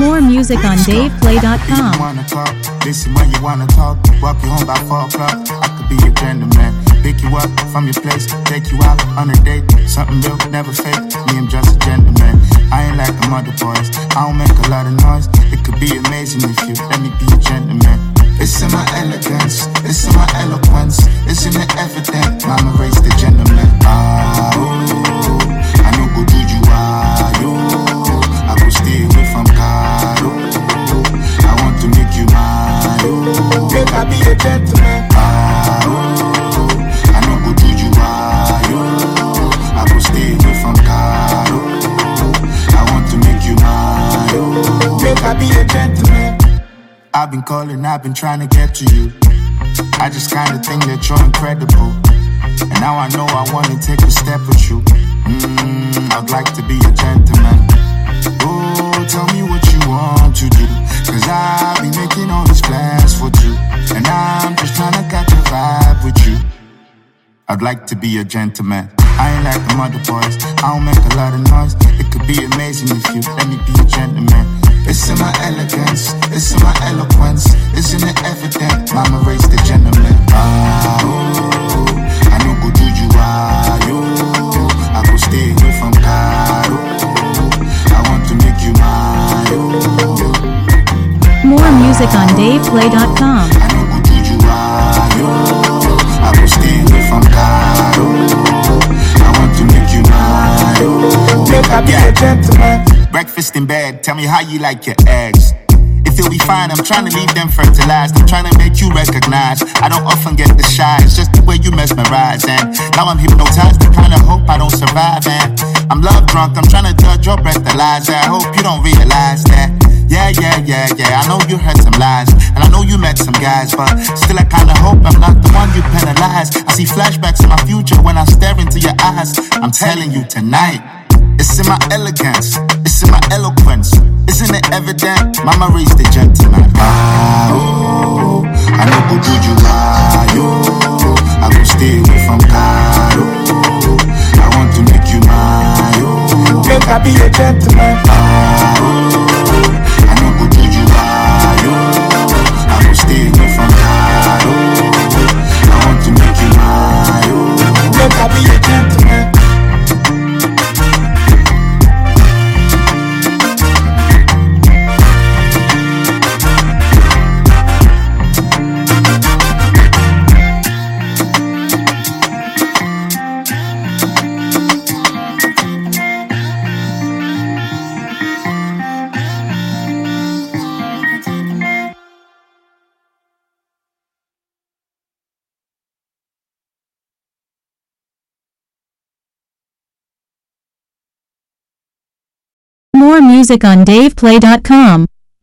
More music on DavePlay.com. You wanna talk, listen when you wanna talk. Walk you home by 4 o'clock. I could be your gentleman. Pick you up from your place, take you out on a date. Something real, never fake. Me, I'm just a gentleman. I ain't like them other boys. I don't make a lot of noise. It could be amazing if you let me be a gentleman. It's in my elegance, it's in my eloquence, it's in the evident. Mama raised the gentleman. I know go do you I go stay away from Caro. I want to make you mine. Make I be a gentleman. I know go do you I go stay away from Caro. I want to make you mine. Make I be a gentleman. I've been calling, I've been trying to get to you. I just kinda think that you're incredible. And now I know I wanna take a step with you. I'd like to be a gentleman. Oh, tell me what you want to do. Cause I've been making all these plans for two. And I'm just trying to catch a vibe with you. I'd like to be a gentleman. I ain't like them other boys. I don't make a lot of noise. It could be amazing if you let me be a gentleman. It's in my elegance, it's in my eloquence, it's in the evident. Mama raised the gentleman. I know go do you I go stay away from Caro. I want to make you mine. More music on DavePlay.com. I know go do you I go stay away from Caro. I want to make you mine. Make I be a gentleman. Breakfast in bed, tell me how you like your eggs. If you'll be fine, I'm trying to leave them fertilized. I'm trying to make you recognize I don't often get the shy. It's just the way you mesmerize. And now I'm hypnotized. I kinda hope I don't survive. And I'm love drunk, I'm trying to judge your breathalyzer. I hope you don't realize that. Yeah, I know you heard some lies. And I know you met some guys. But still I kinda hope I'm not the one you penalize. I see flashbacks in my future when I stare into your eyes. I'm telling you tonight, it's in my elegance, it's in my eloquence, it's in the evident. Mama raised the gentleman. I know go do you I go stay away from Caro. I want to make you mine. Make I be a gentleman. I know go do you I go stay away from Caro. I want to make you mine. Make I be a gentleman. More music on DavePlay.com.